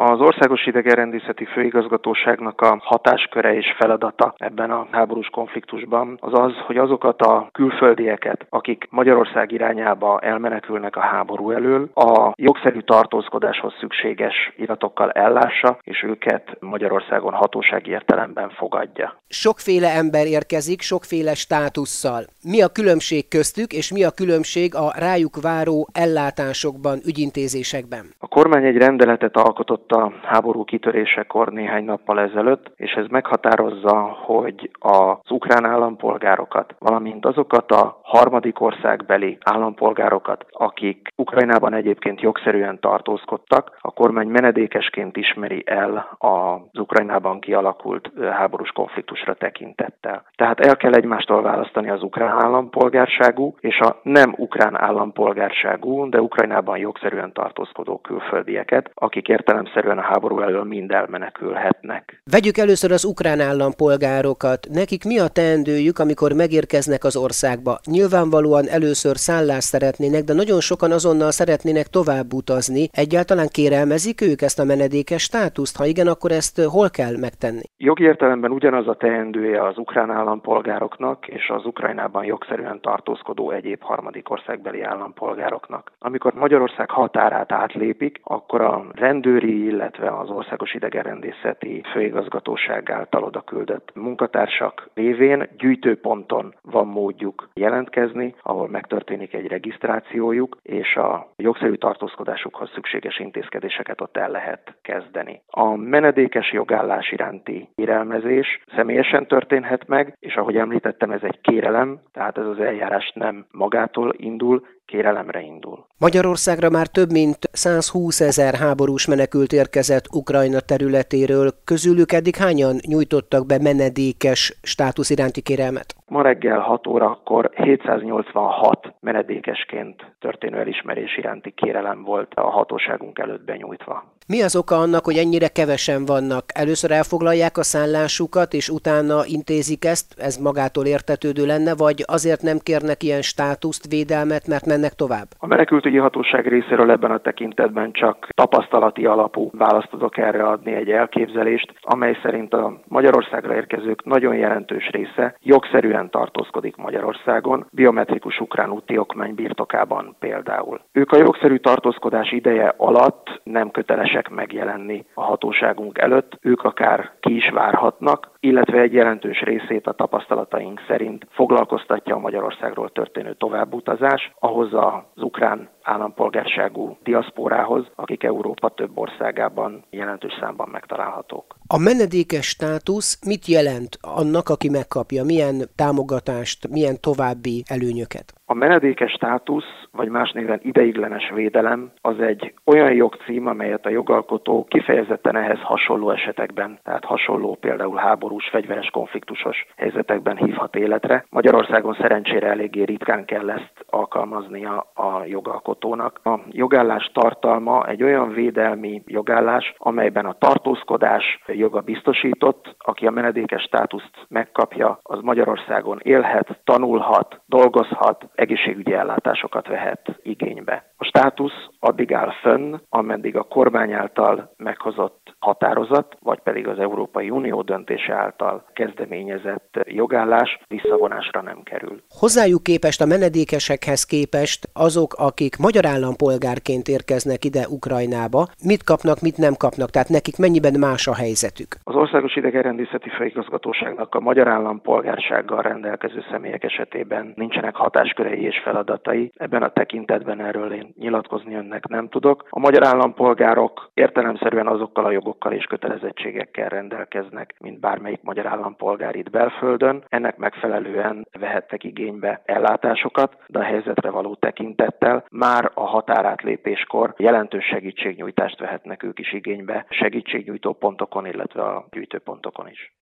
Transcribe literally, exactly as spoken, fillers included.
Az Országos Idegenrendészeti Főigazgatóságnak a hatásköre és feladata ebben a háborús konfliktusban az az, hogy azokat a külföldieket, akik Magyarország irányába elmenekülnek a háború elől, a jogszerű tartózkodáshoz szükséges iratokkal ellássa, és őket Magyarországon hatósági értelemben fogadja. Sokféle ember érkezik, sokféle státusszal. Mi a különbség köztük, és mi a különbség a rájuk váró ellátásokban, ügyintézésekben? A kormány egy rendeletet alkotott a háború kitörésekor néhány nappal ezelőtt, és ez meghatározza, hogy az ukrán állampolgárokat, valamint azokat a harmadik országbeli állampolgárokat, akik Ukrajnában egyébként jogszerűen tartózkodtak, a kormány menedékesként ismeri el az Ukrajnában kialakult háborús konfliktusra tekintettel. Tehát el kell egymástól választani az ukrán állampolgárságú és a nem ukrán állampolgárságú, de Ukrajnában jogszerűen tartózkodó külföldieket, akik értelemszerűen a háború elől mind elmenekülhetnek. Vegyük először az ukrán állampolgárokat. Nekik mi a teendőjük, amikor megérkeznek az országba? Nyilvánvalóan először szállást szeretnének, de nagyon sokan azonnal szeretnének tovább utazni. Egyáltalán kérelmezik ők ezt a menedékes státuszt? Ha igen, akkor ezt hol kell megtenni? Jogi értelemben ugyanaz a teendője az ukrán állampolgároknak és az Ukrajnában jogszerűen tartózkodó egyéb harmadik országbeli állampolgároknak. Amikor Magyarország határát átlépik, akkor a rendőri, illetve az Országos Idegenrendészeti Főigazgatóság által oda küldött munkatársak révén gyűjtőponton van módjuk jelentkezni, ahol megtörténik egy regisztrációjuk, és a jogszerű tartózkodásukhoz szükséges intézkedéseket ott el lehet kezdeni. A menedékes jogállás iránti kérelmezés személyesen történhet meg, és ahogy említettem, ez egy kérelem, tehát ez az eljárás nem magától indul, kérelemre indul. Magyarországra már több mint százhúszezer háborús menekült érkezett Ukrajna területéről, közülük eddig hányan nyújtottak be menedékes státusz iránti kérelmet? Ma reggel hat órakor hétszáznyolcvanhat menedékesként történő elismerés iránti kérelem volt a hatóságunk előtt benyújtva. Mi az oka annak, hogy ennyire kevesen vannak? Először elfoglalják a szállásukat, és utána intézik ezt, ez magától értetődő lenne, vagy azért nem kérnek ilyen státuszt, védelmet, mert mennek tovább? A menekültügyi hatóság részéről ebben a tekintetben csak tapasztalati alapú választ tudok erre adni, egy elképzelést, amely szerint a Magyarországra érkezők nagyon jelentős része jogszerűen tartózkodik Magyarországon, biometrikus ukrán úti okmány birtokában például. Ők a jogszerű tartózkodás ideje alatt nem kötelesek megjelenni a hatóságunk előtt, ők akár ki is várhatnak, illetve egy jelentős részét a tapasztalataink szerint foglalkoztatja a Magyarországról történő továbbutazás ahhoz az ukrán állampolgárságú diaszporához, akik Európa több országában jelentős számban megtalálhatók. A menedékes státusz mit jelent annak, aki megkapja? Milyen támogatást, milyen további előnyöket? A menedékes státusz, vagy más néven ideiglenes védelem, az egy olyan jogcím, amelyet a jogalkotó kifejezetten ehhez hasonló esetekben, tehát hasonló például háborús, fegyveres konfliktusos helyzetekben hívhat életre. Magyarországon szerencsére eléggé ritkán kell ezt alkalmaznia a jogalkotónak. A jogállás tartalma egy olyan védelmi jogállás, amelyben a tartózkodás joga biztosított, aki a menedékes státuszt megkapja, az Magyarországon élhet, tanulhat, dolgozhat, egészségügyi ellátásokat vehet igénybe. A státusz addig áll fönn, ameddig a kormány által meghozott határozat, vagy pedig az Európai Unió döntése által kezdeményezett jogállás visszavonásra nem kerül. Hozzájuk képest, a menedékesekhez képest azok, akik magyar állampolgárként érkeznek ide Ukrajnába, mit kapnak, mit nem kapnak, tehát nekik mennyiben más a helyzetük? Az Országos Idegenrendészeti Főigazgatóságnak a magyar állampolgársággal rendelkező személyek esetében nincsenek hatáskörei és feladatai. Ebben a tekintetben erről én nyilatkozni önnek nem tudok. A magyar állampolgárok értelemszerűen azokkal a jogokkal és kötelezettségekkel rendelkeznek, mint bármelyik magyar állampolgár itt belföldön. Ennek megfelelően vehettek igénybe ellátásokat, de a helyzetre való tekintettel már a határátlépéskor jelentős segítségnyújtást vehetnek ők is igénybe segítségnyújtó pontokon, illetve a gyűjtőpontokon is.